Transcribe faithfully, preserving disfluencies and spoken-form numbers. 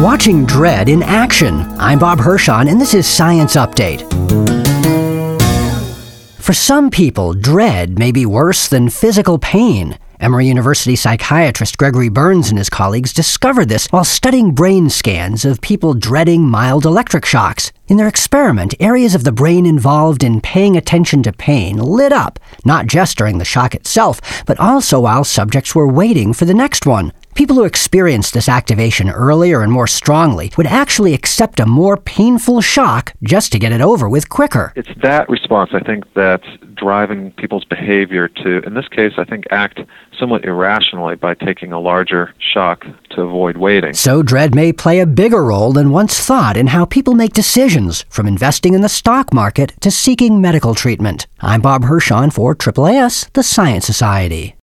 watching dread in action. I'm Bob Hirschon, and this is Science Update. For some people, dread may be worse than physical pain. Emory University psychiatrist Gregory Burns and his colleagues discovered this while studying brain scans of people dreading mild electric shocks. In their experiment, areas of the brain involved in paying attention to pain lit up, not just during the shock itself, but also while subjects were waiting for the next one. People who experienced this activation earlier and more strongly would actually accept a more painful shock just to get it over with quicker. It's that response, I think, that's driving people's behavior to, in this case, I think, act somewhat irrationally by taking a larger shock to avoid waiting. So dread may play a bigger role than once thought in how people make decisions, from investing in the stock market to seeking medical treatment. I'm Bob Hirschon for A A A S, the Science Society.